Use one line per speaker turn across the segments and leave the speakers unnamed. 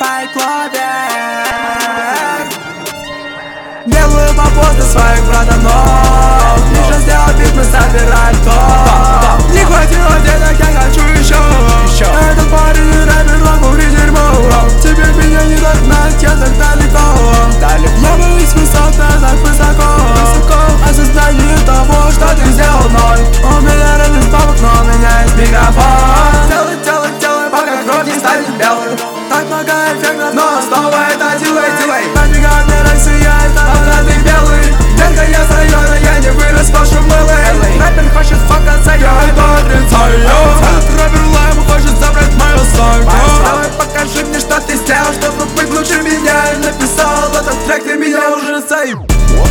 лайк ловер. Делаю попозже своих братанов. Лишь сделал бит, мы собираем топ. Не хватило денег, я хочу еще. Этот парень рэпер, он курит дерьмо. Теперь меня не догнать, я так далеко. Я боюсь высот, я так высоко. Осознание того, что ты сделал мной. У меня рэп из бабок, но у меня есть микрофон. Делай, пока кровь не станет белой. Так много эффектов, но снова это делай. Нафига мне рассияет, а ты белый. Детка, я с района, я не вырос, тоже мылый. Рэпер хочет факаться, я это отрицаю. Этот рэпер лайм хочет забрать мою стойку. Давай покажи мне, что ты сделал, чтобы быть лучше меня. И написал этот трек, ты меня уже заебал.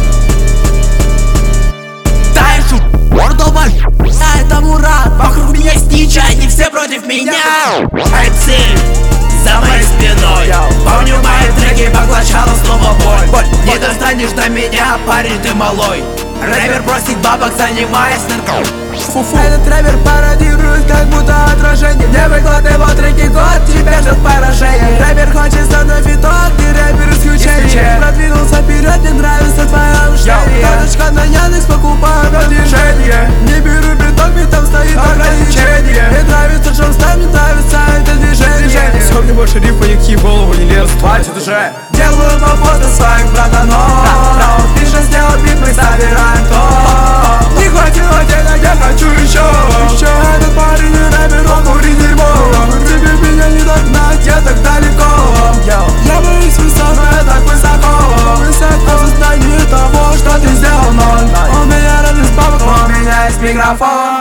Я этому рад, вокруг меня стича, они все против меня. MC за моей спиной, помню мои треки, поглощала снова боль. Не достанешь до меня, парень, ты малой. Рэпер просит бабок, занимаясь наркотой.
Этот рэпер пародирует, как будто отражение. Не выкладывай треки, год тебя ждет поражение. Рэпер хочет стать на фитон, ты рэпер исключение. Продвинулся вперед, мне нравится твоя мышление. Карточка на Яндекс, покупаю продвижение. Не беру биток, ведь там стоит ограничение. Мне нравится шоу-стайл, мне нравится это движение.
Все, мне больше рифа никакие в голову не лезут. Хватит уже.
Делаю попозже своих братанов. Лишь сделал бит, мы собираем топ. Не хватило денег, я хочу еще. Этот парень рэпер, он курит дерьмо. Тебе меня не догнать, я так далеко. Я боюсь высот, но я так высоко. Осознание того, что ты сделал мной. У меня рэп из бабок, у меня есть микрофон.